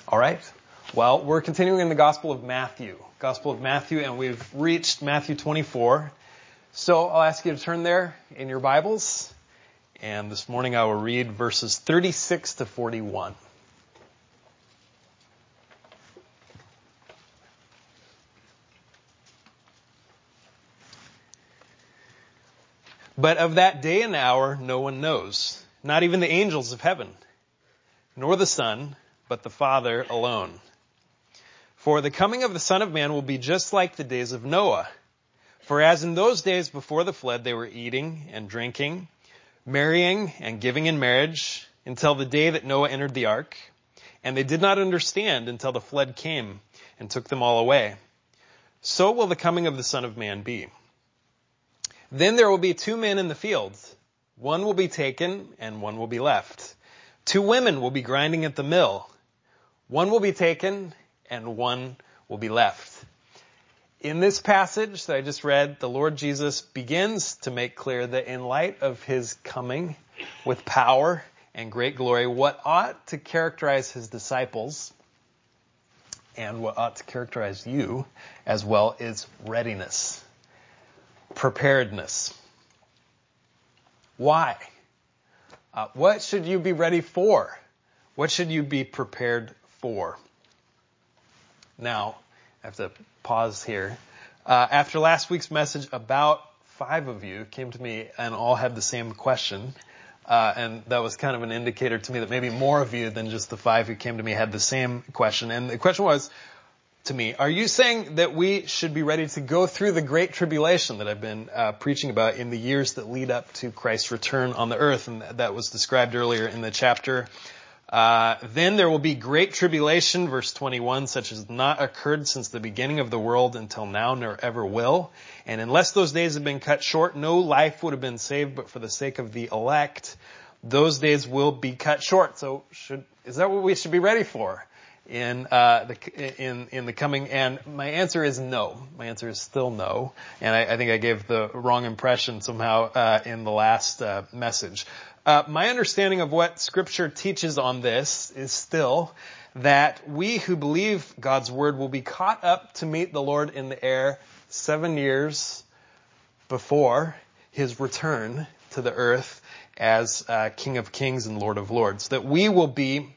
All right. Well, we're continuing in the Gospel of Matthew. And we've reached Matthew 24. So I'll ask you to turn there in your Bibles. And this morning I will read verses 36 to 41. But of that day and hour no one knows, not even the angels of heaven, nor the Son, but the Father alone. For the coming of the Son of Man will be just like the days of Noah. For as in those days before the flood they were eating and drinking, marrying and giving in marriage, until the day that Noah entered the ark. And they did not understand until the flood came and took them all away. So will the coming of the Son of Man be. Then there will be two men in the field. One will be taken and one will be left. Two women will be grinding at the mill. One will be taken and one will be left. In this passage that I just read, the Lord Jesus begins to make clear that in light of his coming with power and great glory, what ought to characterize his disciples and what ought to characterize you as well is readiness, preparedness. Why? What should you be ready for? What should you be prepared for? Now, I have to pause here. After last week's message, about 5 of you came to me and all had the same question. And that was kind of an indicator to me that maybe more of you than just the 5 who came to me had the same question. And the question was to me, are you saying that we should be ready to go through the great tribulation that I've been preaching about in the years that lead up to Christ's return on the earth? And that was described earlier in the chapter. Then there will be great tribulation, verse 21, such as not occurred since the beginning of the world until now, nor ever will. And unless those days had been cut short, no life would have been saved, but for the sake of the elect, those days will be cut short. So is that what we should be ready for in the coming? And my answer is no. My answer is still no. And I think I gave the wrong impression somehow in the last message. My understanding of what Scripture teaches on this is still that we who believe God's Word will be caught up to meet the Lord in the air 7 years before His return to the earth as King of Kings and Lord of Lords. That we will be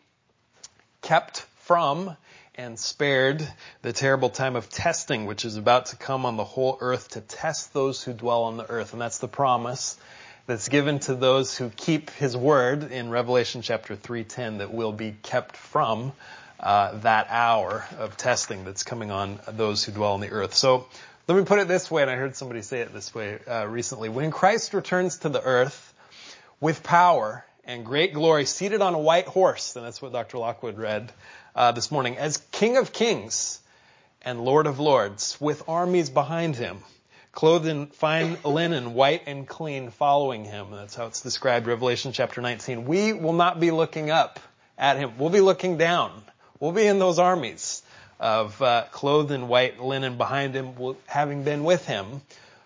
kept from and spared the terrible time of testing, which is about to come on the whole earth to test those who dwell on the earth. And that's the promise that's given to those who keep his word in Revelation chapter 3:10, that will be kept from that hour of testing that's coming on those who dwell on the earth. So let me put it this way, and I heard somebody say it this way recently. When Christ returns to the earth with power and great glory, seated on a white horse, and that's what Dr. Lockwood read this morning, as King of Kings and Lord of Lords, with armies behind him, clothed in fine linen, white and clean, following him. That's how it's described, Revelation chapter 19. We will not be looking up at him. We'll be looking down. We'll be in those armies of clothed in white linen behind him, having been with him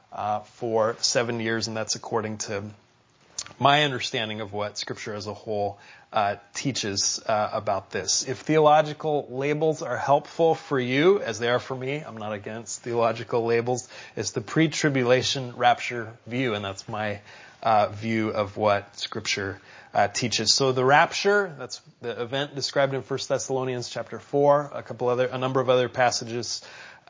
for 7 years, and that's according to my understanding of what Scripture as a whole teaches about this. If theological labels are helpful for you, as they are for me, I'm not against theological labels. It's the pre-tribulation rapture view, and that's my view of what Scripture teaches. So the rapture, that's the event described in 1 Thessalonians chapter 4, a number of other passages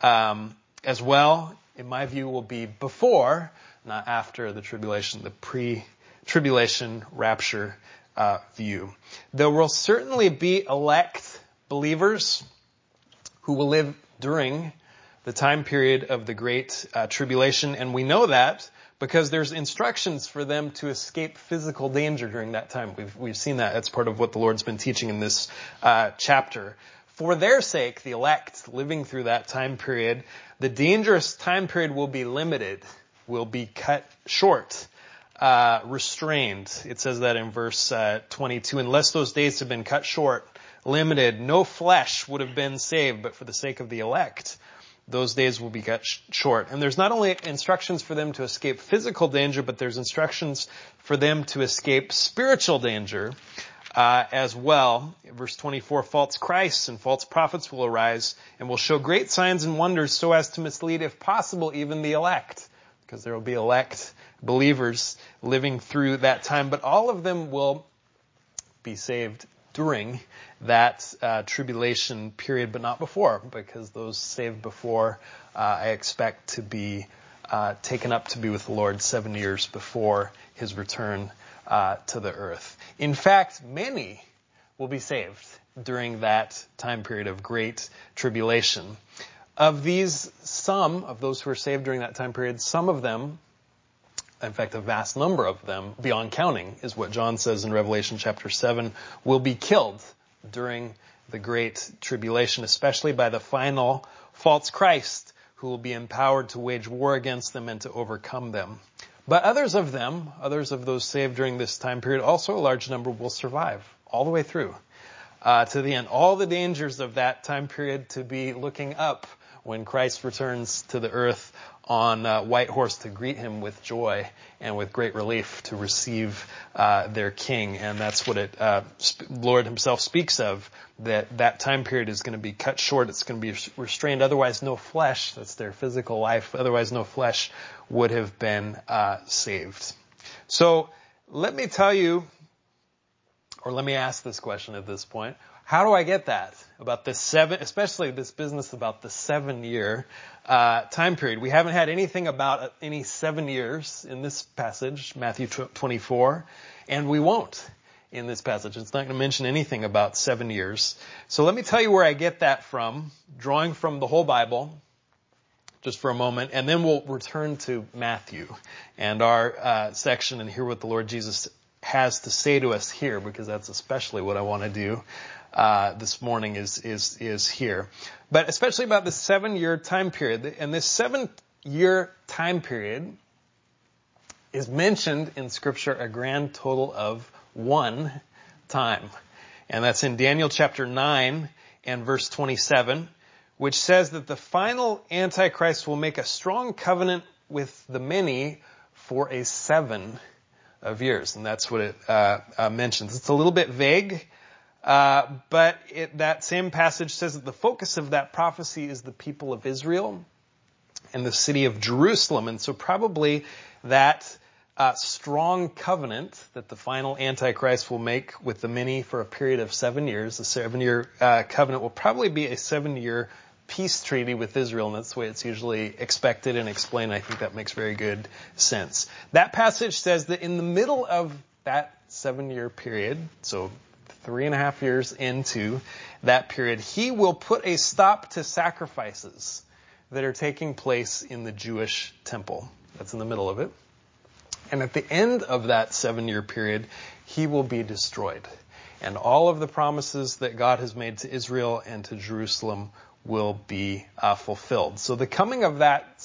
as well, in my view, will be before, not after the tribulation, the pre-tribulation rapture view. There will certainly be elect believers who will live during the time period of the Great Tribulation, and we know that because there's instructions for them to escape physical danger during that time. We've seen that. That's part of what the Lord's been teaching in this chapter. For their sake, the elect living through that time period, the dangerous time period will be limited, will be cut short. Restrained. It says that in verse 22, unless those days have been cut short, limited, no flesh would have been saved, but for the sake of the elect, those days will be cut short. And there's not only instructions for them to escape physical danger, but there's instructions for them to escape spiritual danger as well. Verse 24, false Christs and false prophets will arise and will show great signs and wonders so as to mislead, if possible, even the elect. Because there will be elect believers living through that time. But all of them will be saved during that tribulation period, but not before, because those saved before I expect to be taken up to be with the Lord 7 years before his return to the earth. In fact, many will be saved during that time period of great tribulation. Of these, some of those who are saved during that time period, some of them, in fact, a vast number of them, beyond counting, is what John says in Revelation chapter 7, will be killed during the great tribulation, especially by the final false Christ, who will be empowered to wage war against them and to overcome them. But others of them, others of those saved during this time period, also a large number will survive all the way through to the end. All the dangers of that time period to be looking up when Christ returns to the earth on a white horse to greet him with joy and with great relief to receive their king. And that's what Lord himself speaks of, that time period is going to be cut short. It's going to be restrained. Otherwise, no flesh, that's their physical life, otherwise no flesh would have been saved. So let me tell you, or let me ask this question at this point. How do I get that? About this especially this business about the 7-year time period. We haven't had anything about any 7 years in this passage, Matthew 24, and we won't in this passage. It's not going to mention anything about 7 years. So let me tell you where I get that from, drawing from the whole Bible, just for a moment, and then we'll return to Matthew and our section and hear what the Lord Jesus has to say to us here, because that's especially what I want to do this morning is here. But especially about the 7-year time period. And this 7-year time period is mentioned in Scripture a grand total of 1 time. And that's in Daniel chapter 9 and verse 27, which says that the final Antichrist will make a strong covenant with the many for a 7 of years. And that's what it mentions. It's a little bit vague. But that same passage says that the focus of that prophecy is the people of Israel and the city of Jerusalem. And so probably that strong covenant that the final Antichrist will make with the many for a period of 7 years, the 7-year covenant will probably be a 7-year peace treaty with Israel. And that's the way it's usually expected and explained. I think that makes very good sense. That passage says that in the middle of that 7-year period, so 3.5 years into that period, he will put a stop to sacrifices that are taking place in the Jewish temple. That's in the middle of it. And at the end of that 7-year period, he will be destroyed. And all of the promises that God has made to Israel and to Jerusalem will be fulfilled. So the coming of that,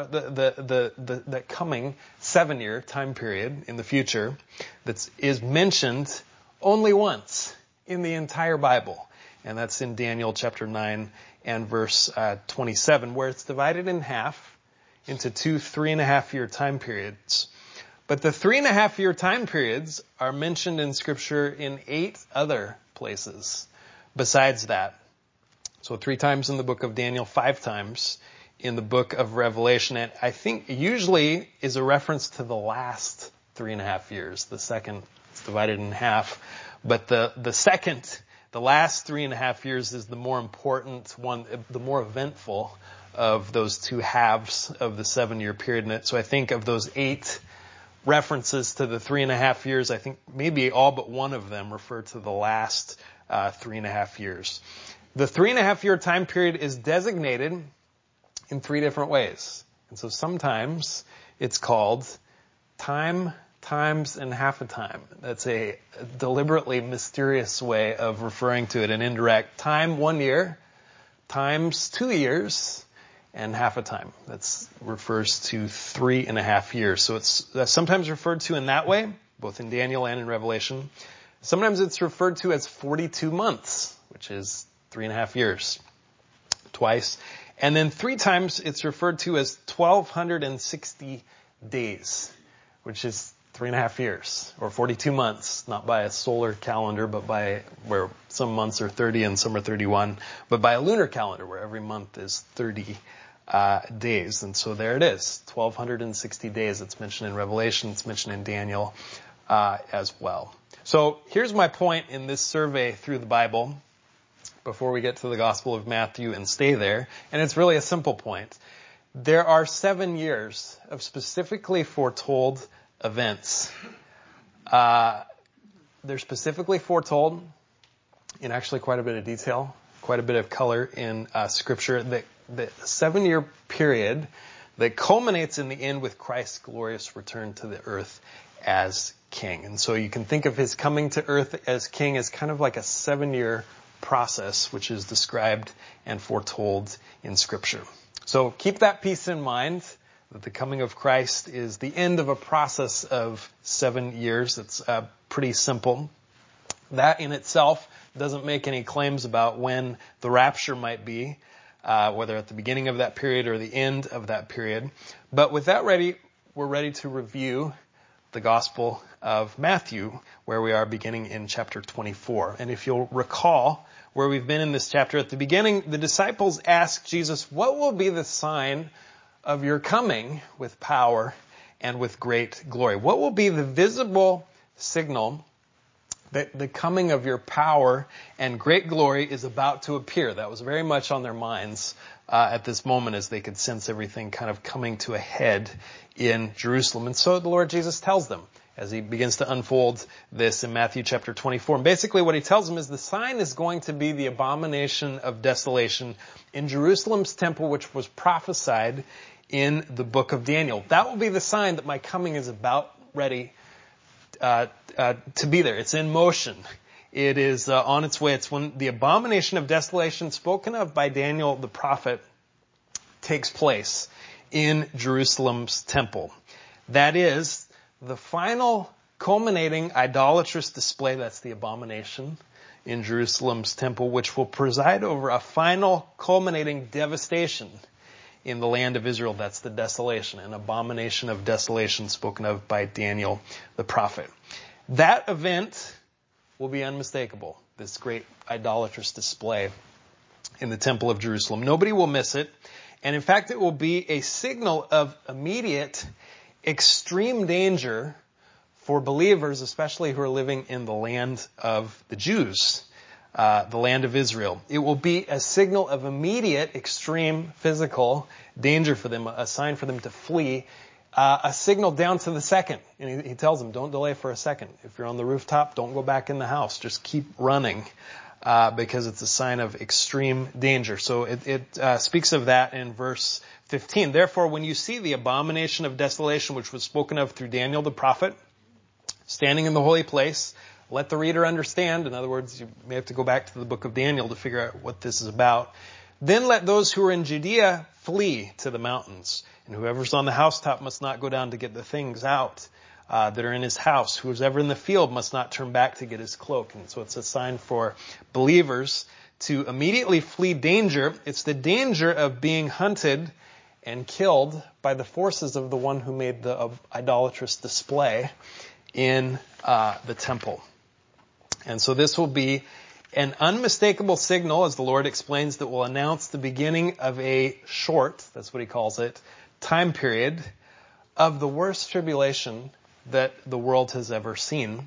the coming 7-year time period in the future is mentioned only once in the entire Bible. And that's in Daniel chapter 9 and verse 27, where it's divided in half into 2 3.5-year time periods. But the 3.5-year time periods are mentioned in Scripture in 8 other places besides that. So 3 times in the book of Daniel, 5 times in the book of Revelation. And I think usually is a reference to the last 3.5 years. The second, it's divided in half. But the second, the last 3.5 years is the more important one, the more eventful of those 2 halves of the 7-year period. And so I think of those 8 references to the 3.5 years, I think maybe all but one of them refer to the last 3.5 years. The 3.5-year time period is designated in 3 different ways. And so sometimes it's called time, times, and half a time. That's a deliberately mysterious way of referring to it, an indirect. Time, 1 year, times 2 years, and half a time. That refers to 3.5 years. So it's sometimes referred to in that way, both in Daniel and in Revelation. Sometimes it's referred to as 42 months, which is 3.5 years, twice. And then 3 times it's referred to as 1,260 days, which is 3.5 years, or 42 months, not by a solar calendar, but by where some months are 30 and some are 31, but by a lunar calendar where every month is 30 days. And so there it is, 1,260 days. It's mentioned in Revelation, it's mentioned in Daniel as well. So here's my point in this survey through the Bible before we get to the Gospel of Matthew and stay there. And it's really a simple point. There are 7 years of specifically foretold events. They're specifically foretold in actually quite a bit of detail, quite a bit of color in Scripture. The 7-year period that culminates in the end with Christ's glorious return to the earth as King. And so you can think of his coming to earth as King as kind of like a 7-year process, which is described and foretold in Scripture. So keep that piece in mind, that the coming of Christ is the end of a process of 7 years. It's pretty simple. That in itself doesn't make any claims about when the rapture might be, whether at the beginning of that period or the end of that period. But with that ready, we're ready to review the Gospel of Matthew, where we are beginning in chapter 24. And if you'll recall where we've been in this chapter, at the beginning, the disciples asked Jesus, what will be the sign of your coming with power and with great glory? What will be the visible signal that the coming of your power and great glory is about to appear? That was very much on their minds at this moment, as they could sense everything kind of coming to a head in Jerusalem. And so the Lord Jesus tells them as he begins to unfold this in Matthew chapter 24. And basically what he tells them is the sign is going to be the abomination of desolation in Jerusalem's temple, which was prophesied in the book of Daniel. That will be the sign that my coming is about ready to be there. It's in motion. It is on its way. It's when the abomination of desolation spoken of by Daniel the prophet takes place in Jerusalem's temple. That is the final culminating idolatrous display. That's the abomination in Jerusalem's temple, which will preside over a final culminating devastation in the land of Israel. That's the desolation, an abomination of desolation spoken of by Daniel the prophet. That event will be unmistakable, this great idolatrous display in the temple of Jerusalem. Nobody will miss it. And in fact, it will be a signal of immediate, extreme danger for believers, especially who are living in the land of the Jews, the land of Israel. It will be a signal of immediate, extreme physical danger for them, a sign for them to flee, a signal down to the second. And he tells them, don't delay for a second. If you're on the rooftop, don't go back in the house. Just keep running, because it's a sign of extreme danger. So it speaks of that in verse 15. Therefore, when you see the abomination of desolation, which was spoken of through Daniel the prophet, standing in the holy place, let the reader understand. In other words, you may have to go back to the book of Daniel to figure out what this is about. Then let those who are in Judea flee to the mountains. And whoever's on the housetop must not go down to get the things out that are in his house. Who's ever in the field must not turn back to get his cloak. And so it's a sign for believers to immediately flee danger. It's the danger of being hunted and killed by the forces of the one who made the idolatrous display in the temple. And so this will be an unmistakable signal, as the Lord explains, that will announce the beginning of a short, that's what he calls it, time period of the worst tribulation that the world has ever seen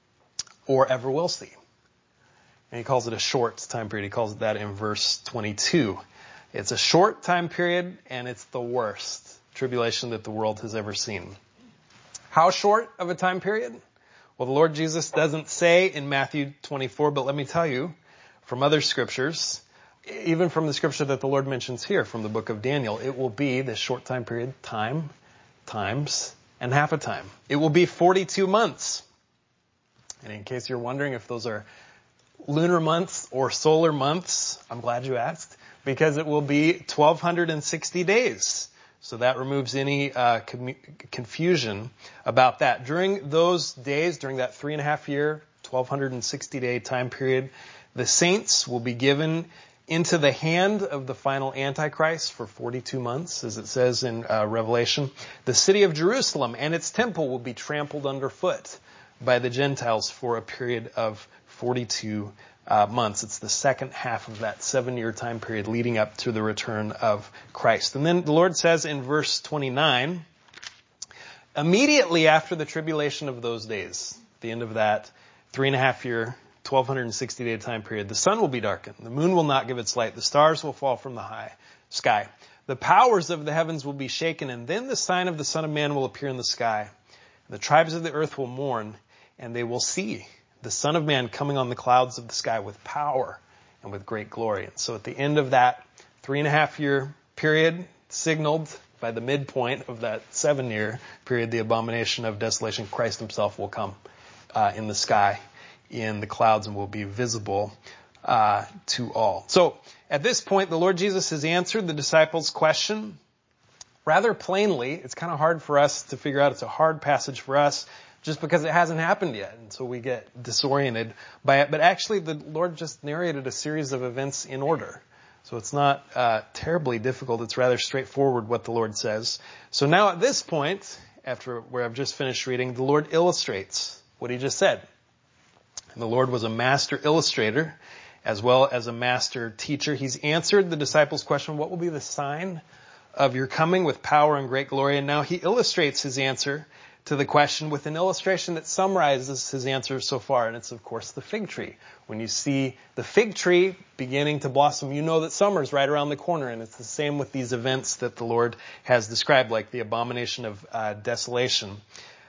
or ever will see. And he calls it a short time period. He calls it that in verse 22. It's a short time period, and it's the worst tribulation that the world has ever seen. How short of a time period? Well, the Lord Jesus doesn't say in Matthew 24, but let me tell you from other scriptures, even from the scripture that the Lord mentions here from the book of Daniel, it will be this short time period, time, times, and half a time. It will be 42 months. And in case you're wondering if those are lunar months or solar months, I'm glad you asked, because it will be 1,260 days. So that removes any confusion about that. During those days, during that 3.5 year, 1,260 day time period, the saints will be given into the hand of the final Antichrist for 42 months, as it says in Revelation. The city of Jerusalem and its temple will be trampled underfoot by the Gentiles for a period of 42 months. It's the second half of that 7-year time period leading up to the return of Christ. And then the Lord says in verse 29, immediately after the tribulation of those days, the end of that 3.5-year 1,260-day time period, the sun will be darkened, the moon will not give its light, the stars will fall from the high sky. The powers of the heavens will be shaken, and then the sign of the Son of Man will appear in the sky. The tribes of the earth will mourn, and they will see the Son of Man coming on the clouds of the sky with power and with great glory. And so at the end of that 3.5-year period, signaled by the midpoint of that 7-year period, the abomination of desolation, Christ himself will come in the sky, in the clouds, and will be visible to all. So at this point, the Lord Jesus has answered the disciples' question rather plainly. It's kind of hard for us to figure out. It's a hard passage for us just because it hasn't happened yet, and so we get disoriented by it. But actually, the Lord just narrated a series of events in order. So it's not terribly difficult. It's rather straightforward what the Lord says. So now at this point, after where I've just finished reading, the Lord illustrates what he just said. And the Lord was a master illustrator as well as a master teacher. He's answered the disciples' question, what will be the sign of your coming with power and great glory? And now he illustrates his answer to the question with an illustration that summarizes his answer so far. And it's, of course, the fig tree. When you see the fig tree beginning to blossom, you know that summer's right around the corner. And it's the same with these events that the Lord has described, like the abomination of desolation.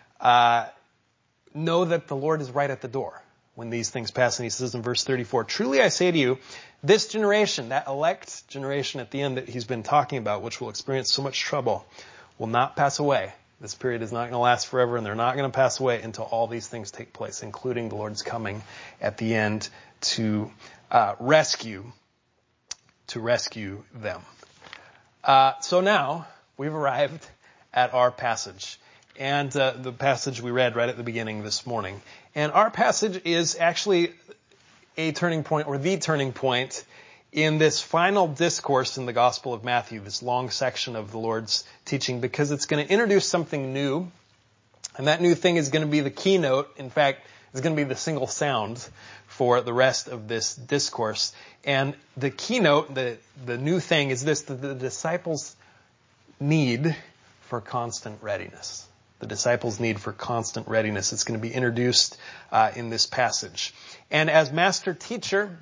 Know that the Lord is right at the door when these things pass. And he says in verse 34, truly I say to you, this generation, that elect generation at the end that he's been talking about, which will experience so much trouble, will not pass away. This period is not going to last forever, and they're not going to pass away until all these things take place, including the Lord's coming at the end to rescue them. So now we've arrived at our passage, and the passage we read right at the beginning this morning. And our passage is actually a turning point, or the turning point, in this final discourse in the Gospel of Matthew, this long section of the Lord's teaching, because it's going to introduce something new, and that new thing is going to be the keynote. In fact, it's going to be the single sound for the rest of this discourse. And the keynote, the new thing is this, that the disciples' need for constant readiness. The disciples' need for constant readiness. It's going to be introduced in this passage. And as master teacher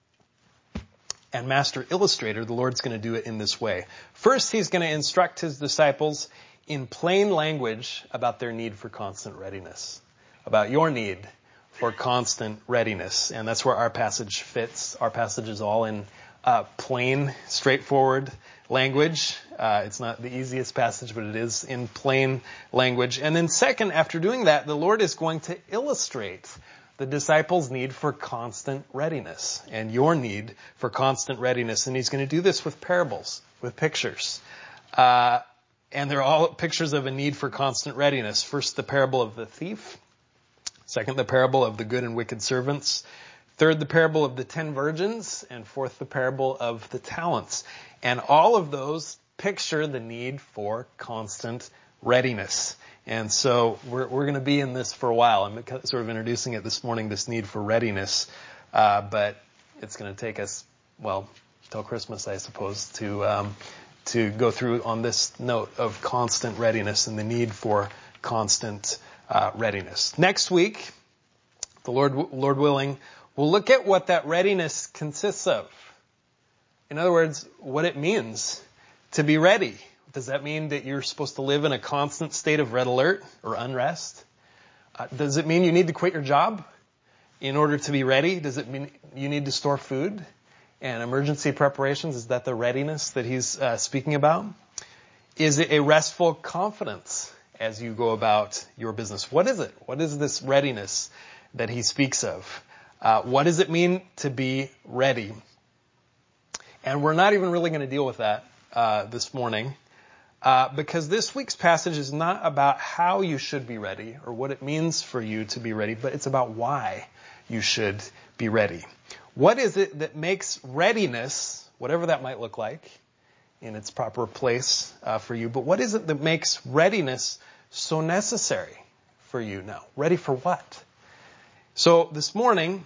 and master illustrator, the Lord's going to do it in this way. First, he's going to instruct his disciples in plain language about their need for constant readiness, about your need for constant readiness. And that's where our passage fits. Our passage is all in plain, straightforward language. It's not the easiest passage, but it is in plain language. And then second, after doing that, the Lord is going to illustrate the disciples' need for constant readiness and your need for constant readiness. And he's going to do this with parables, with pictures. And they're all pictures of a need for constant readiness. First, the parable of the thief. Second, the parable of the good and wicked servants. Third, the parable of the 10 virgins. And fourth, the parable of the talents. And all of those picture the need for constant readiness. And so we're going to be in this for a while. I'm sort of introducing it this morning, this need for readiness. But it's going to take us, well, till Christmas, I suppose, to go through on this note of constant readiness and the need for constant readiness. Next week, the Lord willing, we'll look at what that readiness consists of. In other words, what it means to be ready. Does that mean that you're supposed to live in a constant state of red alert or unrest? Does it mean you need to quit your job in order to be ready? Does it mean you need to store food and emergency preparations? Is that the readiness that he's speaking about? Is it a restful confidence as you go about your business? What is it? What is this readiness that he speaks of? What does it mean to be ready? And we're not even really going to deal with that this morning. Because this week's passage is not about how you should be ready or what it means for you to be ready, but it's about why you should be ready. What is it that makes readiness, whatever that might look like, in its proper place for you, but what is it that makes readiness so necessary for you now? Ready for what? So this morning,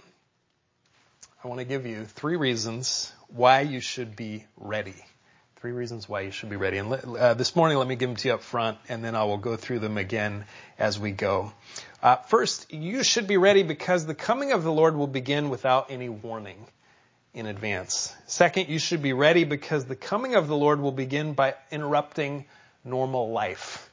I want to give you 3 reasons why you should be ready. 3 reasons why you should be ready. And this morning, let me give them to you up front, and then I will go through them again as we go. First, you should be ready because the coming of the Lord will begin without any warning in advance. Second, you should be ready because the coming of the Lord will begin by interrupting normal life.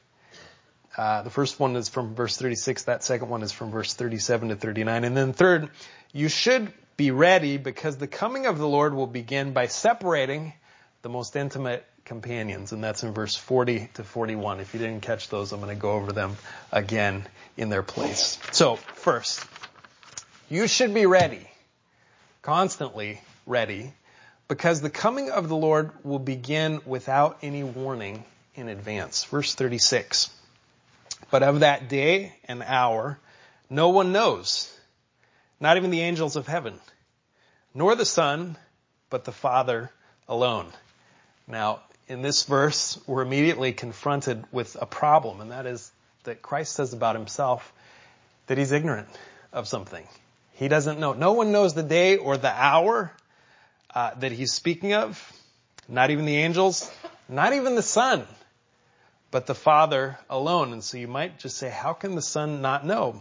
The first one is from verse 36. That second one is from verse 37 to 39. And then third, you should be ready because the coming of the Lord will begin by separating the most intimate companions. And that's in verse 40 to 41. If you didn't catch those, I'm going to go over them again in their place. So first, you should be ready, constantly ready, because the coming of the Lord will begin without any warning in advance. Verse 36. But of that day and hour, no one knows, not even the angels of heaven, nor the Son, but the Father alone. Now, in this verse, we're immediately confronted with a problem, and that is that Christ says about himself that he's ignorant of something. He doesn't know. No one knows the day or the hour that he's speaking of, not even the angels, not even the Son, but the Father alone. And so you might just say, how can the Son not know?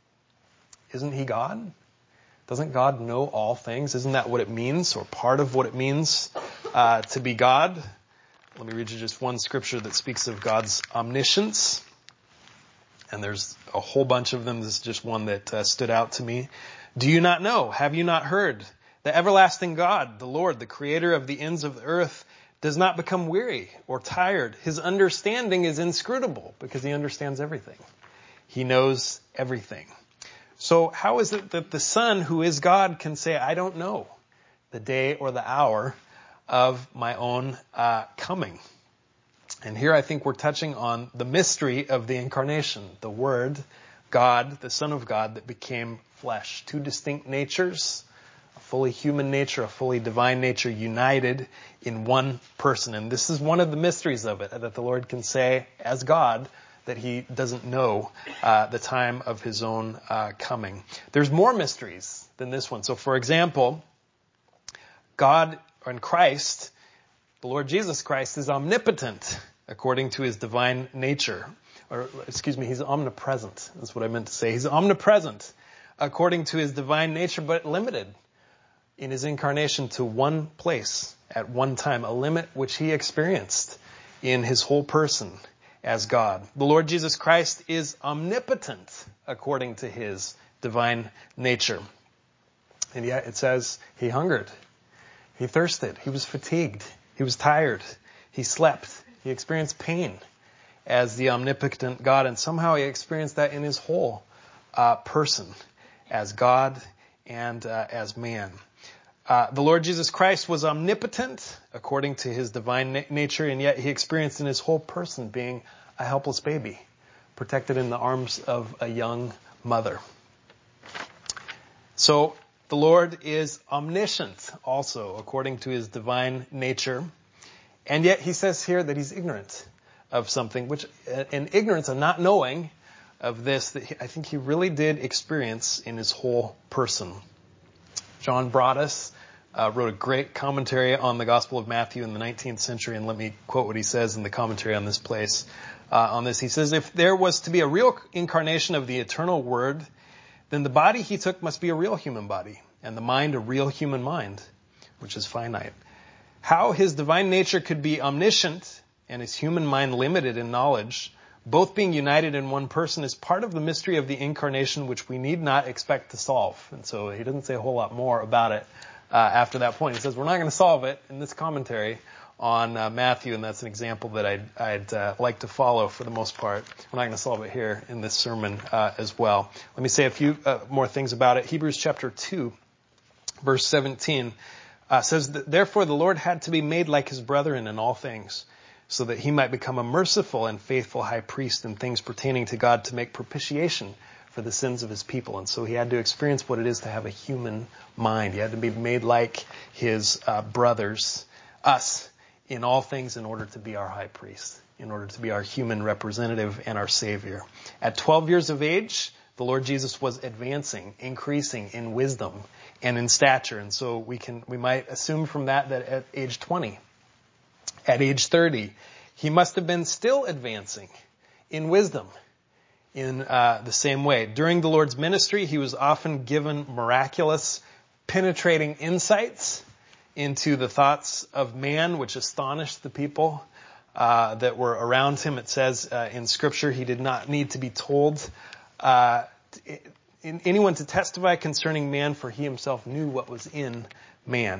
Isn't he God? Doesn't God know all things? Isn't that what it means, or part of what it means to be God? Let me read you just one scripture that speaks of God's omniscience. And there's a whole bunch of them. This is just one that stood out to me. Do you not know? Have you not heard? The everlasting God, the Lord, the creator of the ends of the earth, does not become weary or tired. His understanding is inscrutable because he understands everything. He knows everything. So how is it that the Son, who is God, can say, I don't know the day or the hour of my own coming? And here I think we're touching on the mystery of the incarnation, the Word, God, the Son of God that became flesh. 2 distinct natures, a fully human nature, a fully divine nature united in one person. And this is one of the mysteries of it, that the Lord can say as God that he doesn't know the time of his own coming. There's more mysteries than this one. So for example, God and Christ, the Lord Jesus Christ, is omnipotent according to his divine nature. He's omnipresent. That's what I meant to say. He's omnipresent according to his divine nature, but limited in his incarnation to one place at one time, a limit which he experienced in his whole person as God. The Lord Jesus Christ is omnipotent according to his divine nature. And yet it says he hungered, he thirsted, he was fatigued, he was tired, he slept, he experienced pain as the omnipotent God, and somehow he experienced that in his whole person as God and as man. The Lord Jesus Christ was omnipotent according to his divine nature, and yet he experienced in his whole person being a helpless baby, protected in the arms of a young mother. So the Lord is omniscient also according to his divine nature, and yet he says here that he's ignorant of something, which an ignorance, a not knowing of this, that I think he really did experience in his whole person. John Broadus wrote a great commentary on the Gospel of Matthew in the 19th century, and let me quote what he says in the commentary on this place. On this, he says, if there was to be a real incarnation of the eternal Word, then the body he took must be a real human body, and the mind a real human mind, which is finite. How his divine nature could be omniscient and his human mind limited in knowledge, both being united in one person, is part of the mystery of the incarnation, which we need not expect to solve. And so he doesn't say a whole lot more about it after that point. He says we're not going to solve it in this commentary on Matthew, and that's an example that I'd like to follow for the most part. We're not going to solve it here in this sermon as well. Let me say a few more things about it. Hebrews chapter 2, verse 17 says that therefore the Lord had to be made like his brethren in all things, so that he might become a merciful and faithful high priest in things pertaining to God, to make propitiation for the sins of his people. And so he had to experience what it is to have a human mind. He had to be made like his brothers, us, in all things in order to be our high priest, in order to be our human representative and our Savior. At 12 years of age, the Lord Jesus was advancing, increasing in wisdom and in stature. And so we might assume from that at age 20, at age 30, he must have been still advancing in wisdom in the same way. During the Lord's ministry, he was often given miraculous, penetrating insights into the thoughts of man, which astonished the people that were around him. It says in Scripture, he did not need to be told anyone to testify concerning man, for he himself knew what was in man.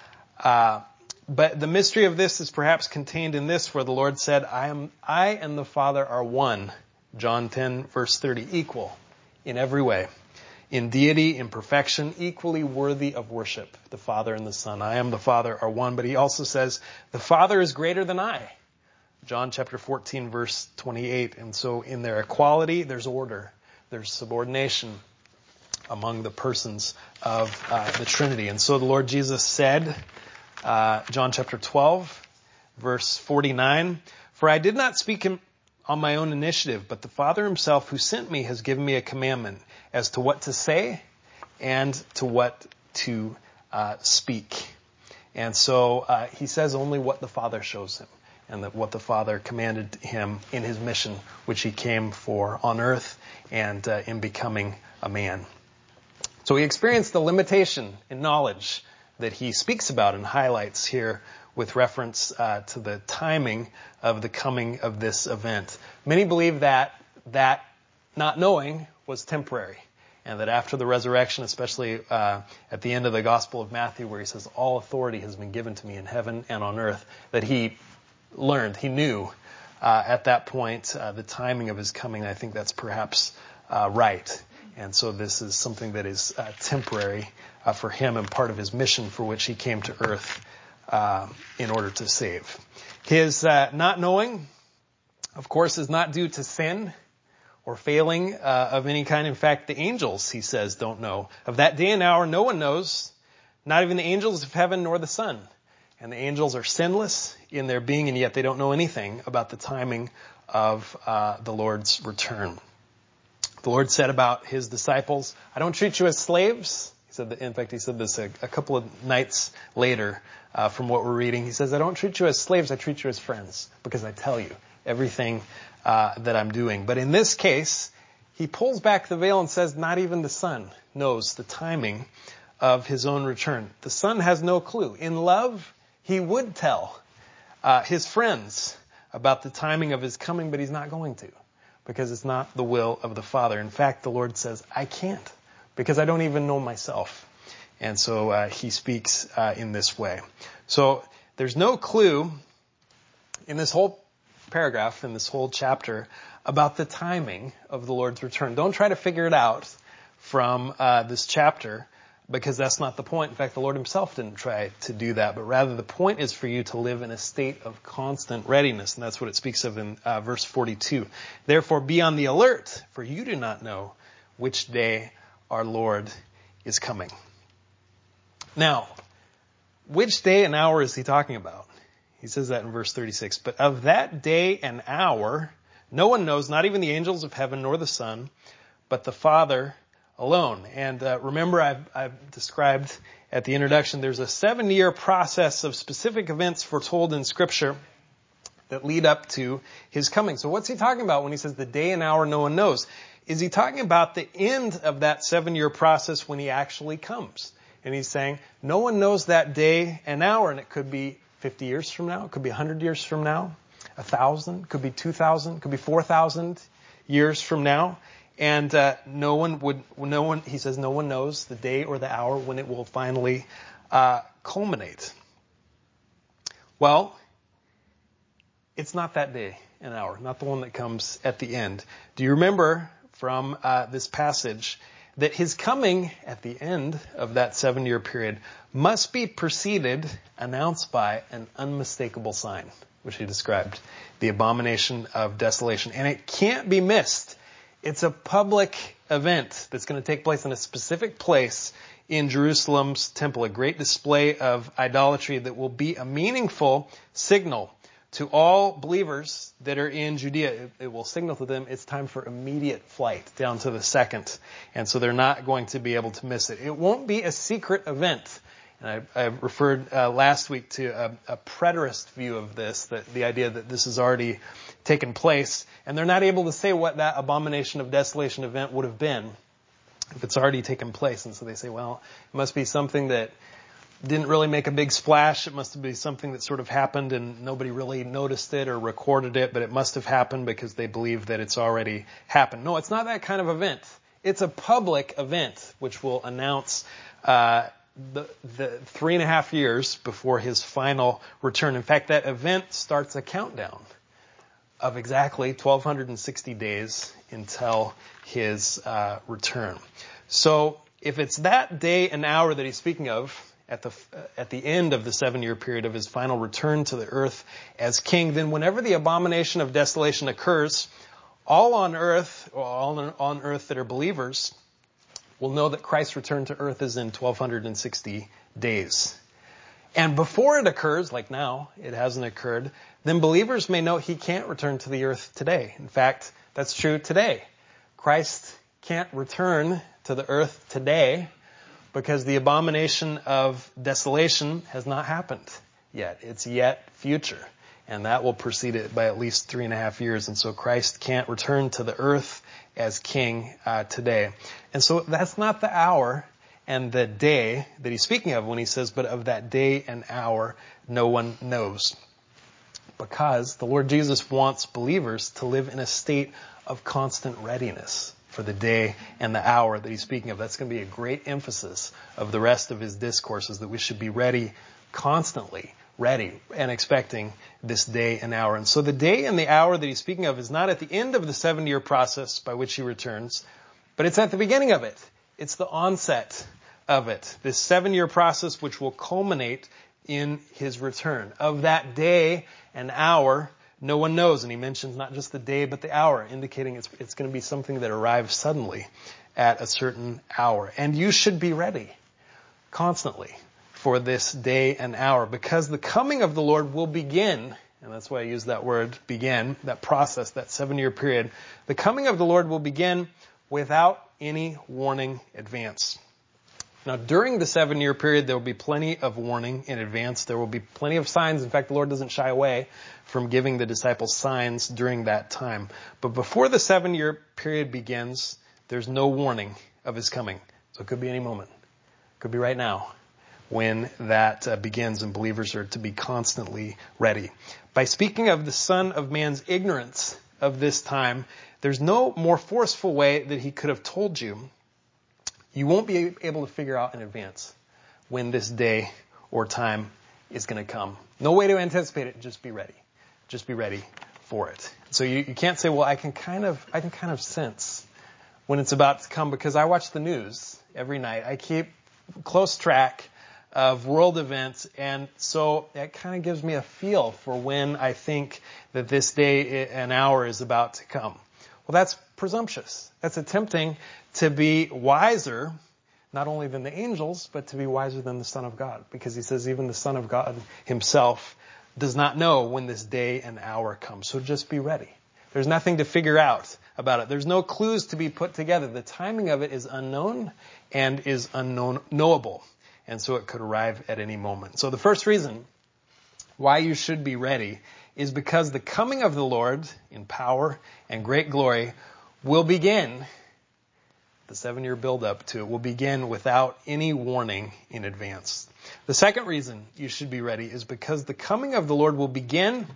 But the mystery of this is perhaps contained in this, where the Lord said, I and the Father are one. John 10, verse 30, equal in every way. In deity, in perfection, equally worthy of worship. The Father and the Son. I am the Father are one. But he also says, the Father is greater than I. John chapter 14, verse 28. And so in their equality, there's order. There's subordination among the persons of the Trinity. And so the Lord Jesus said, John chapter 12, verse 49, for I did not speak on my own initiative, but the Father himself who sent me has given me a commandment as to what to say and to what to speak. And so he says only what the Father shows him, and that what the Father commanded him in his mission, which he came for on earth and in becoming a man. So he experienced the limitation in knowledge that he speaks about and highlights here with reference to the timing of the coming of this event. Many believe that not knowing was temporary, and that after the resurrection, especially at the end of the Gospel of Matthew, where he says, all authority has been given to me in heaven and on earth, that he knew at that point the timing of his coming. I think that's perhaps right. And so this is something that is temporary for him and part of his mission for which he came to earth in order to save. His not knowing, of course, is not due to sin or failing of any kind. In fact, the angels, he says, don't know. Of that day and hour, no one knows, not even the angels of heaven nor the Son. And the angels are sinless in their being, and yet they don't know anything about the timing of the Lord's return. The Lord said about his disciples, I don't treat you as slaves. He said this a couple of nights later from what we're reading. He says, I don't treat you as slaves, I treat you as friends, because I tell you everything that I'm doing. But in this case, he pulls back the veil and says, not even the Son knows the timing of his own return. The Son has no clue. In love, he would tell his friends about the timing of his coming, but he's not going to, because it's not the will of the Father. In fact, the Lord says, I can't, because I don't even know myself. And so he speaks in this way. So there's no clue in this whole paragraph, in this whole chapter, about the timing of the Lord's return. Don't try to figure it out from this chapter, because that's not the point. In fact, the Lord himself didn't try to do that, but rather the point is for you to live in a state of constant readiness, and that's what it speaks of in verse 42. Therefore, be on the alert, for you do not know which day our Lord is coming. Now, which day and hour is he talking about? He says that in verse 36. But of that day and hour, no one knows, not even the angels of heaven nor the Son, but the Father alone. And remember, I've described at the introduction, there's a 7-year process of specific events foretold in Scripture that lead up to his coming. So what's he talking about when he says the day and hour no one knows? Is he talking about the end of that 7-year process when he actually comes? And he's saying, no one knows that day and hour, and it could be 50 years from now, it could be 100 years from now, 1,000, could be 2,000, could be 4,000 years from now. And he says no one knows the day or the hour when it will finally culminate. Well, it's not that day and hour, not the one that comes at the end. Do you remember from this passage that his coming at the end of that 7-year period must be preceded, announced by an unmistakable sign, which he described, the abomination of desolation. And it can't be missed It's a public event that's going to take place in a specific place in Jerusalem's temple, a great display of idolatry that will be a meaningful signal to all believers that are in Judea. It will signal to them it's time for immediate flight down to the second. And so they're not going to be able to miss it. It won't be a secret event. And I referred last week to a preterist view of this, the idea that this has already taken place. And they're not able to say what that abomination of desolation event would have been if it's already taken place. And so they say, well, it must be something that didn't really make a big splash. It must be something that sort of happened and nobody really noticed it or recorded it, but it must have happened because they believe that it's already happened. No, it's not that kind of event. It's a public event which will announce the 3.5 years before his final return. In fact, that event starts a countdown of exactly 1,260 days until his return. So if it's that day and hour that he's speaking of at the end of the 7-year period of his final return to the earth as king, then whenever the abomination of desolation occurs, all on earth that are believers will know that Christ's return to earth is in 1,260 days. And before it occurs, like now, it hasn't occurred, then believers may know he can't return to the earth today. In fact, that's true today. Christ can't return to the earth today because the abomination of desolation has not happened yet. It's yet future. And that will precede it by at least 3.5 years. And so Christ can't return to the earth as king today. And so that's not the hour and the day that he's speaking of when he says, but of that day and hour no one knows. Because the Lord Jesus wants believers to live in a state of constant readiness for the day and the hour that he's speaking of. That's going to be a great emphasis of the rest of his discourses, that we should be ready, constantly ready and expecting this day and hour. And so the day and the hour that he's speaking of is not at the end of the 7-year process by which he returns, but it's at the beginning of it. It's the onset of it. This 7-year process which will culminate in his return. Of that day and hour, no one knows. And he mentions not just the day, but the hour, indicating it's going to be something that arrives suddenly at a certain hour. And you should be ready constantly for this day and hour, because the coming of the Lord will begin, and that's why I use that word begin, that process, that 7-year period. The coming of the Lord will begin without any warning advance. Now, during the 7-year period, there will be plenty of warning in advance. There will be plenty of signs. In fact, the Lord doesn't shy away from giving the disciples signs during that time. But before the 7-year period begins, there's no warning of his coming. So it could be any moment. It could be right now when that begins, and believers are to be constantly ready. By speaking of the Son of Man's ignorance of this time, there's no more forceful way that he could have told you. You won't be able to figure out in advance when this day or time is going to come. No way to anticipate it. Just be ready. Just be ready for it. So you can't say, well, I can kind of sense when it's about to come, because I watch the news every night. I keep close track of world events, and so it kind of gives me a feel for when I think that this day and hour is about to come. Well, that's presumptuous. That's attempting to be wiser, not only than the angels, but to be wiser than the Son of God. Because he says even the Son of God himself does not know when this day and hour comes. So just be ready. There's nothing to figure out about it. There's no clues to be put together. The timing of it is unknown and is unknowable. And so it could arrive at any moment. So the first reason why you should be ready is because the coming of the Lord in power and great glory will begin, the 7-year build-up to it will begin without any warning in advance. The second reason you should be ready is because the coming of the Lord will begin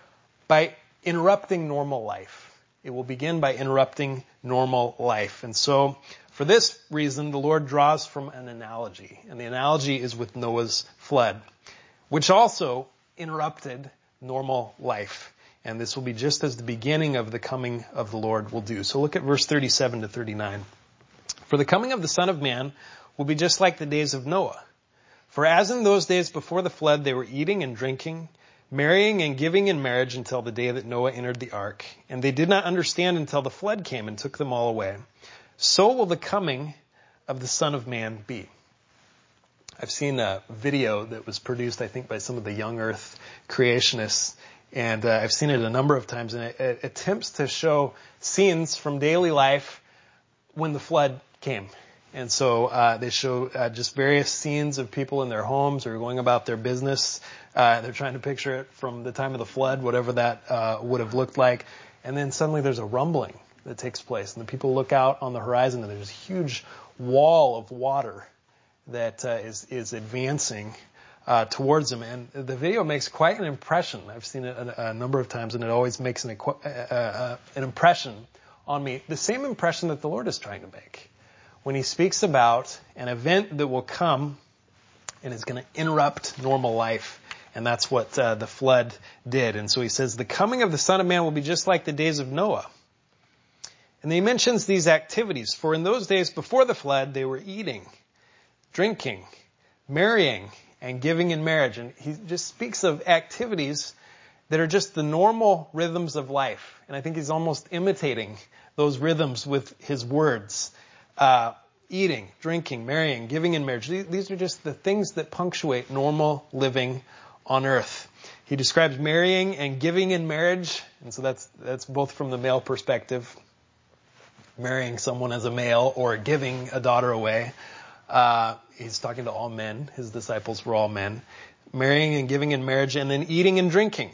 by interrupting normal life. It will begin by interrupting normal life. And so for this reason, the Lord draws from an analogy. And the analogy is with Noah's flood, which also interrupted normal life. And this will be just as the beginning of the coming of the Lord will do. So look at verse 37 to 39. For the coming of the Son of Man will be just like the days of Noah. For as in those days before the flood they were eating and drinking, marrying and giving in marriage until the day that Noah entered the ark. And they did not understand until the flood came and took them all away. So will the coming of the Son of Man be. I've seen a video that was produced, I think, by some of the young earth creationists. And I've seen it a number of times. And it attempts to show scenes from daily life when the flood came. And so they show just various scenes of people in their homes or going about their business. They're trying to picture it from the time of the flood, whatever that would have looked like. And then suddenly there's a rumbling that takes place. And the people look out on the horizon and there's a huge wall of water that is advancing towards them. And the video makes quite an impression. I've seen it a number of times, and it always makes an impression on me. The same impression that the Lord is trying to make when he speaks about an event that will come and is going to interrupt normal life. And that's what the flood did. And so he says, the coming of the Son of Man will be just like the days of Noah. And he mentions these activities. For in those days before the flood, they were eating, drinking, marrying, and giving in marriage. And he just speaks of activities that are just the normal rhythms of life. And I think he's almost imitating those rhythms with his words. Eating, drinking, marrying, giving in marriage. These are just the things that punctuate normal living on earth. He describes marrying and giving in marriage. And so that's both from the male perspective. Marrying someone as a male or giving a daughter away. He's talking to all men. His disciples were all men. Marrying and giving in marriage, and then eating and drinking.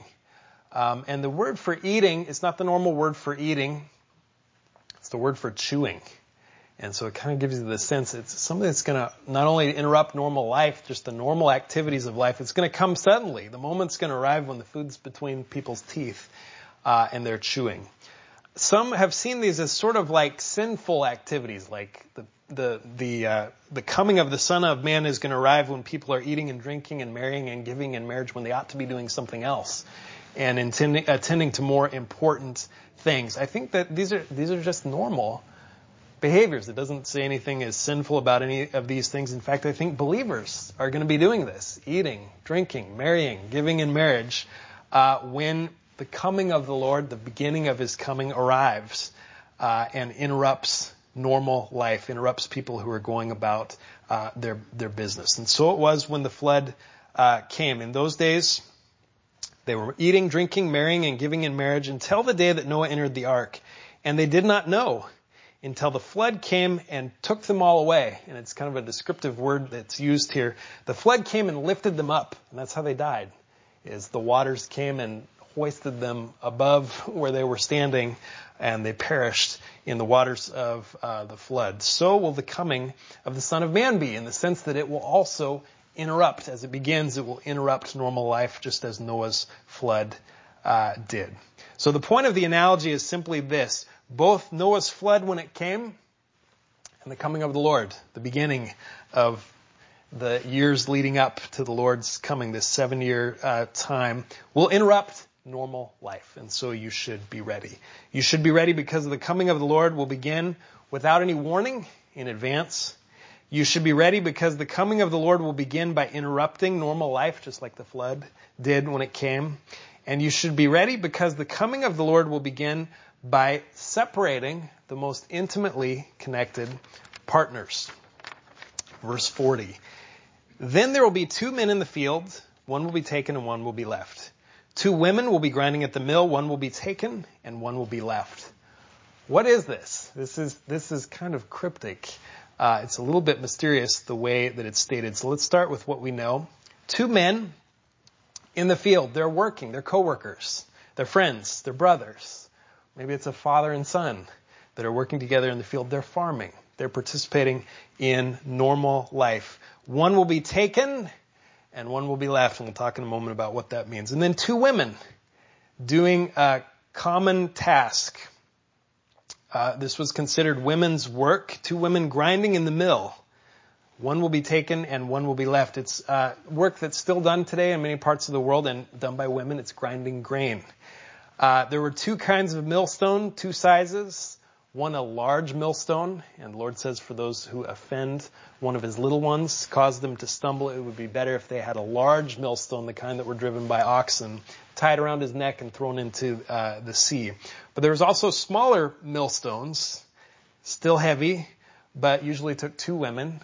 And the word for eating is not the normal word for eating. It's the word for chewing. And so it kind of gives you the sense it's something that's going to not only interrupt normal life, just the normal activities of life. It's going to come suddenly. The moment's going to arrive when the food's between people's teeth and they're chewing. Some have seen these as sort of like sinful activities, like the coming of the Son of Man is going to arrive when people are eating and drinking and marrying and giving in marriage when they ought to be doing something else and attending to more important things. I think that these are just normal behaviors. It doesn't say anything is sinful about any of these things. In fact, I think believers are going to be doing this, eating, drinking, marrying, giving in marriage, when the coming of the Lord, the beginning of his coming arrives and interrupts normal life, interrupts people who are going about their business. And so it was when the flood came. In those days, they were eating, drinking, marrying, and giving in marriage until the day that Noah entered the ark. And they did not know until the flood came and took them all away. And it's kind of a descriptive word that's used here. The flood came and lifted them up. And that's how they died, is the waters came and hoisted them above where they were standing, and they perished in the waters of the flood. So will the coming of the Son of Man be, in the sense that it will also interrupt. As it begins, it will interrupt normal life, just as Noah's flood did. So the point of the analogy is simply this. Both Noah's flood when it came and the coming of the Lord, the beginning of the years leading up to the Lord's coming, this 7-year time, will interrupt normal life. And so you should be ready. You should be ready because the coming of the Lord will begin without any warning in advance. You should be ready because the coming of the Lord will begin by interrupting normal life, just like the flood did when it came. And you should be ready because the coming of the Lord will begin by separating the most intimately connected partners. Verse 40. Then there will be 2 men in the field, one will be taken and one will be left. 2 women will be grinding at the mill, one will be taken and one will be left. What is this? This is kind of cryptic. It's a little bit mysterious the way that it's stated. So let's start with what we know. 2 men in the field. They're working. They're co-workers. They're friends. They're brothers. Maybe it's a father and son that are working together in the field. They're farming. They're participating in normal life. One will be taken and one will be left. And we'll talk in a moment about what that means. And then 2 women doing a common task. This was considered women's work. 2 women grinding in the mill. One will be taken and one will be left. It's work that's still done today in many parts of the world and done by women. It's grinding grain. There were 2 kinds of millstone, 2 sizes. one a large millstone, and the Lord says for those who offend one of his little ones, cause them to stumble, it would be better if they had a large millstone, the kind that were driven by oxen, tied around his neck and thrown into the sea. But there was also smaller millstones, still heavy, but usually took 2 women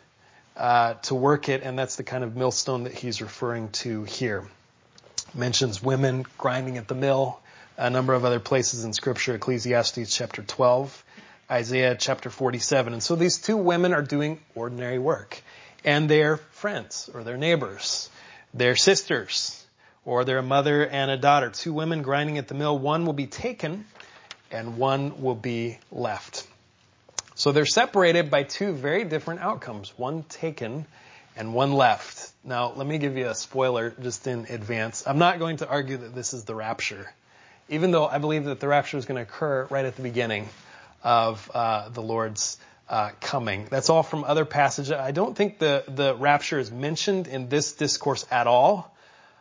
to work it, and that's the kind of millstone that he's referring to here. Mentions women grinding at the mill, a number of other places in Scripture, Ecclesiastes chapter 12, Isaiah chapter 47. And so these 2 women are doing ordinary work. And they're friends, or they're neighbors. They're sisters, or they're a mother and a daughter. 2 women grinding at the mill. One will be taken, and one will be left. So they're separated by 2 very different outcomes. One taken, and one left. Now, let me give you a spoiler just in advance. I'm not going to argue that this is the rapture, even though I believe that the rapture is going to occur right at the beginning of the Lord's coming. That's all from other passages. I don't think the rapture is mentioned in this discourse at all.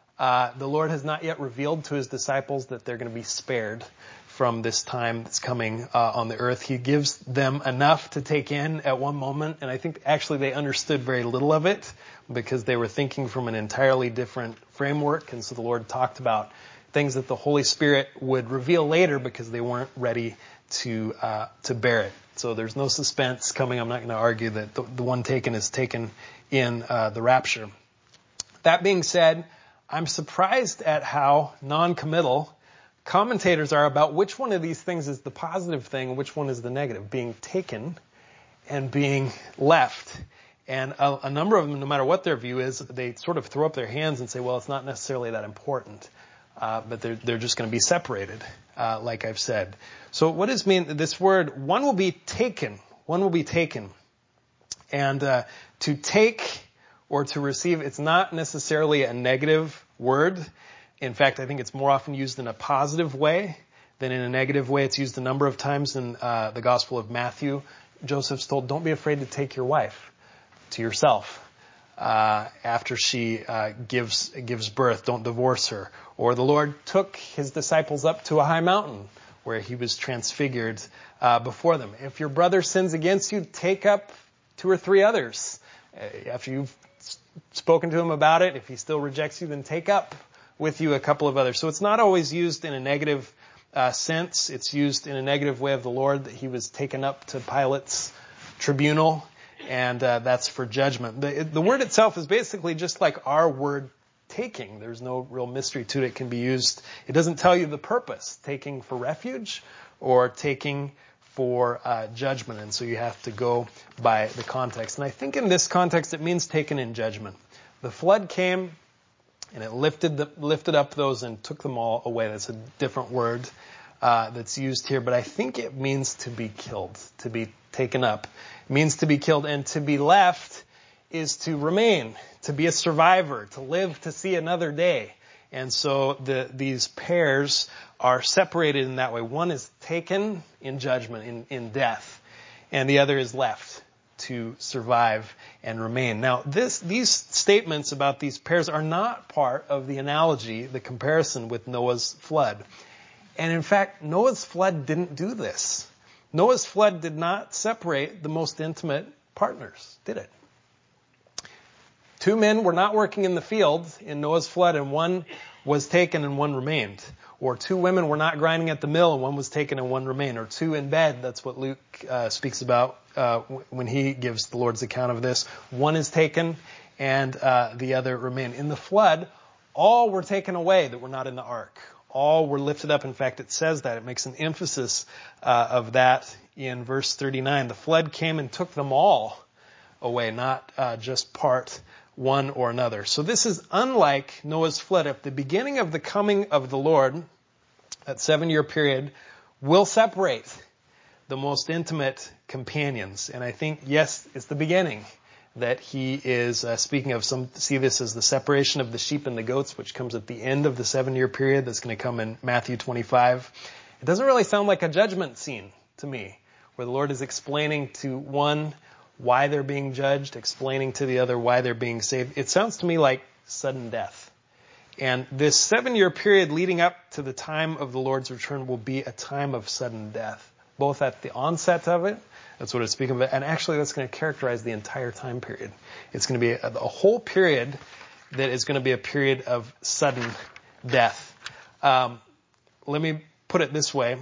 The Lord has not yet revealed to his disciples that they're going to be spared from this time that's coming on the earth. He gives them enough to take in at one moment, and I think actually they understood very little of it because they were thinking from an entirely different framework, and so the Lord talked about things that the Holy Spirit would reveal later because they weren't ready to bear it. So there's no suspense coming. I'm not going to argue that the one taken is taken in the rapture. That being said, I'm surprised at how non-committal commentators are about which one of these things is the positive thing and which one is the negative, being taken and being left. And a number of them, no matter what their view is, they sort of throw up their hands and say, well, it's not necessarily that important. But they're just going to be separated, like I've said. So what does mean this word, one will be taken. One will be taken. And to take or to receive, it's not necessarily a negative word. In fact, I think it's more often used in a positive way than in a negative way. It's used a number of times in the Gospel of Matthew. Joseph's told, don't be afraid to take your wife to yourself after she gives birth. Don't divorce her. Or the Lord took his disciples up to a high mountain where he was transfigured before them. If your brother sins against you, take up 2 or 3 others. After you've spoken to him about it, if he still rejects you, then take up with you a couple of others. So it's not always used in a negative sense. It's used in a negative way of the Lord, that he was taken up to Pilate's tribunal, and that's for judgment. The word itself is basically just like our word taking. There's no real mystery to it. It can be used. It doesn't tell you the purpose, taking for refuge or taking for judgment. And so you have to go by the context. And I think in this context, it means taken in judgment. The flood came and it lifted up those and took them all away. That's a different word that's used here. But I think it means to be killed, to be taken up. It means to be killed, and to be left is to remain, to be a survivor, to live to see another day. And so these pairs are separated in that way. One is taken in judgment, in death, and the other is left to survive and remain. Now, these statements about these pairs are not part of the analogy, the comparison with Noah's flood. And in fact, Noah's flood didn't do this. Noah's flood did not separate the most intimate partners, did it? 2 men were not working in the field in Noah's flood, and one was taken and one remained. Or 2 women were not grinding at the mill, and one was taken and one remained. Or 2 in bed, that's what Luke speaks about when he gives the Lord's account of this. One is taken and the other remained. In the flood, all were taken away that were not in the ark. All were lifted up. In fact, it says that. It makes an emphasis of that in verse 39. The flood came and took them all away, not just part one or another. So this is unlike Noah's flood. At the beginning of the coming of the Lord, that 7-year period will separate the most intimate companions. And I think, yes, it's the beginning that he is speaking of. Some see this as the separation of the sheep and the goats, which comes at the end of the 7-year period. That's going to come in Matthew 25. It doesn't really sound like a judgment scene to me, where the Lord is explaining to one why they're being judged, explaining to the other why they're being saved. It sounds to me like sudden death. And this 7-year period leading up to the time of the Lord's return will be a time of sudden death both at the onset of it, that's what it's speaking of, and actually that's going to characterize the entire time period. It's going to be a whole period that is going to be a period of sudden death. Let me put it this way.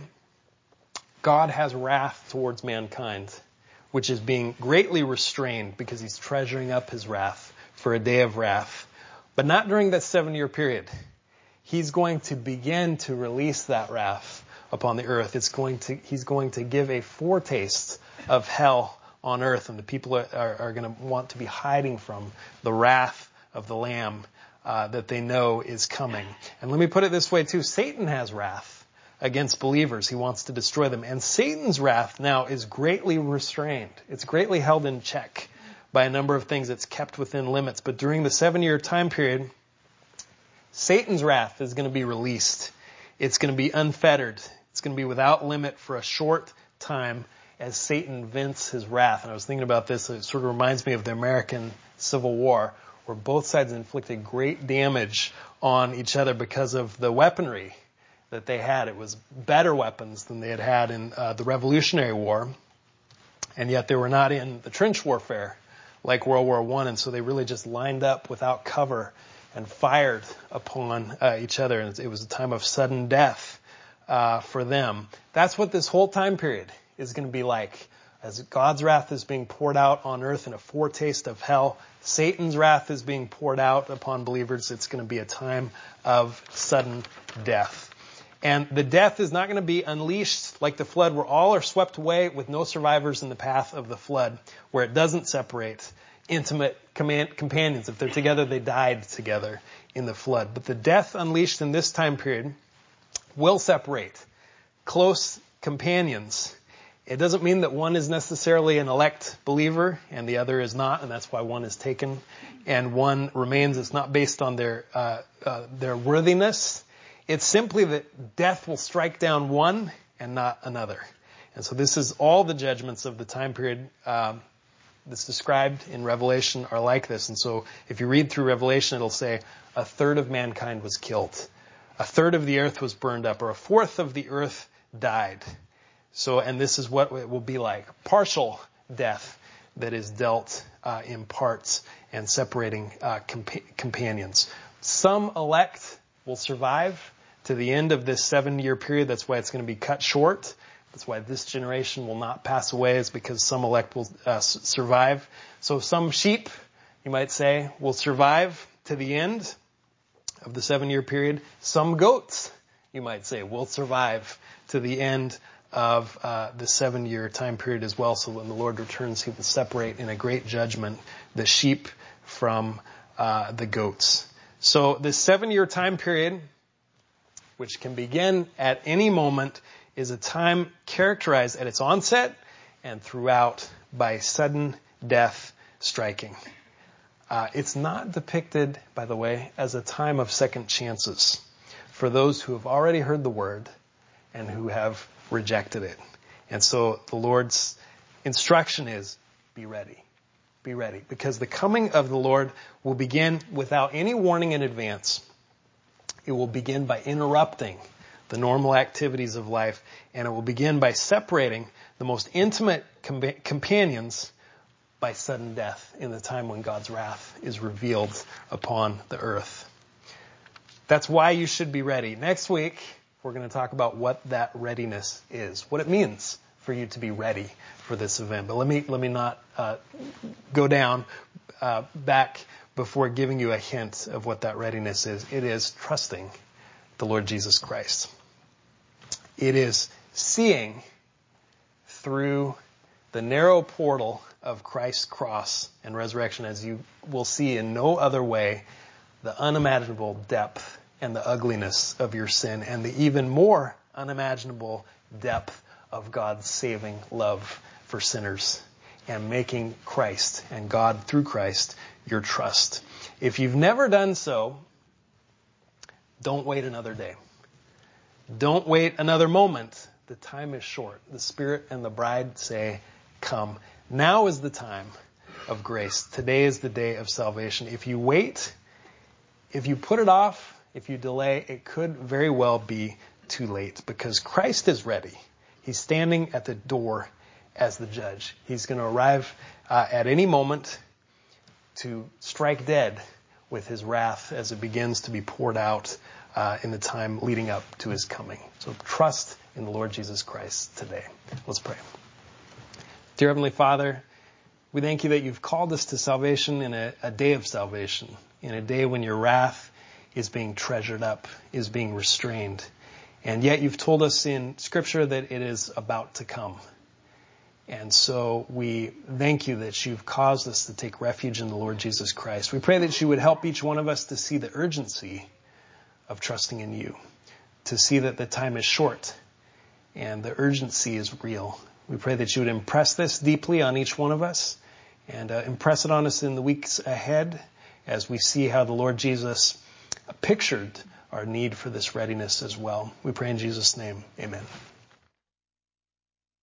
God has wrath towards mankind, which is being greatly restrained because he's treasuring up his wrath for a day of wrath. But not during that 7-year period. He's going to begin to release that wrath upon the earth. He's going to give a foretaste of hell on earth, and the people are going to want to be hiding from the wrath of the Lamb that they know is coming. And let me put it this way too. Satan has wrath against believers. He wants to destroy them. And Satan's wrath now is greatly restrained. It's greatly held in check by a number of things. It's kept within limits. But during the 7-year time period, Satan's wrath is going to be released. It's going to be unfettered. It's going to be without limit for a short time as Satan vents his wrath. And I was thinking about this. It sort of reminds me of the American Civil War, where both sides inflicted great damage on each other because of the weaponry that they had. It was better weapons than they had in the Revolutionary War. And yet they were not in the trench warfare like World War I. And so they really just lined up without cover and fired upon each other. And it was a time of sudden death for them. That's what this whole time period is going to be like. As God's wrath is being poured out on earth in a foretaste of hell, Satan's wrath is being poured out upon believers. It's going to be a time of sudden death. And the death is not going to be unleashed like the flood, where all are swept away with no survivors in the path of the flood, where it doesn't separate intimate companions. If they're together, they died together in the flood. But the death unleashed in this time period will separate close companions. It doesn't mean that one is necessarily an elect believer and the other is not, and that's why one is taken and one remains. It's not based on their worthiness. It's simply that death will strike down one and not another. And so this is all the judgments of the time period that's described in Revelation are like this. And so if you read through Revelation, it'll say 1/3 of mankind was killed. 1/3 of the earth was burned up, or 1/4 of the earth died. So, and this is what it will be like. Partial death that is dealt in parts and separating companions. Some elect will survive to the end of this 7-year period. That's why it's going to be cut short. That's why this generation will not pass away, is because some elect will survive. So some sheep, you might say, will survive to the end of the 7-year period. Some goats, you might say, will survive to the end of the 7-year time period as well. So when the Lord returns, he will separate in a great judgment the sheep from the goats. So this 7-year time period, which can begin at any moment, is a time characterized at its onset and throughout by sudden death striking. It's not depicted, by the way, as a time of second chances for those who have already heard the word and who have rejected it. And so the Lord's instruction is, be ready. Be ready. Because the coming of the Lord will begin without any warning in advance. It will begin by interrupting the normal activities of life, and it will begin by separating the most intimate companions by sudden death in the time when God's wrath is revealed upon the earth. That's why you should be ready. Next week, we're going to talk about what that readiness is, what it means for you to be ready for this event. But let me not go down back before giving you a hint of what that readiness is. It is trusting the Lord Jesus Christ. It is seeing through the narrow portal of Christ's cross and resurrection, as you will see in no other way, the unimaginable depth and the ugliness of your sin, and the even more unimaginable depth of God's saving love for sinners, and making Christ and God through Christ your trust. If you've never done so, don't wait another day. Don't wait another moment. The time is short. The Spirit and the bride say, come. Now is the time of grace. Today is the day of salvation. If you wait, if you put it off, if you delay, it could very well be too late, because Christ is ready. He's standing at the door as the judge. He's going to arrive at any moment to strike dead with his wrath as it begins to be poured out in the time leading up to his coming. So trust in the Lord Jesus Christ today. Let's pray. Dear Heavenly Father, we thank you that you've called us to salvation in a day of salvation, in a day when your wrath is being treasured up, is being restrained. And yet you've told us in Scripture that it is about to come. And so we thank you that you've caused us to take refuge in the Lord Jesus Christ. We pray that you would help each one of us to see the urgency of trusting in you, to see that the time is short and the urgency is real. We pray that you would impress this deeply on each one of us and impress it on us in the weeks ahead as we see how the Lord Jesus pictured our need for this readiness as well. We pray in Jesus' name. Amen.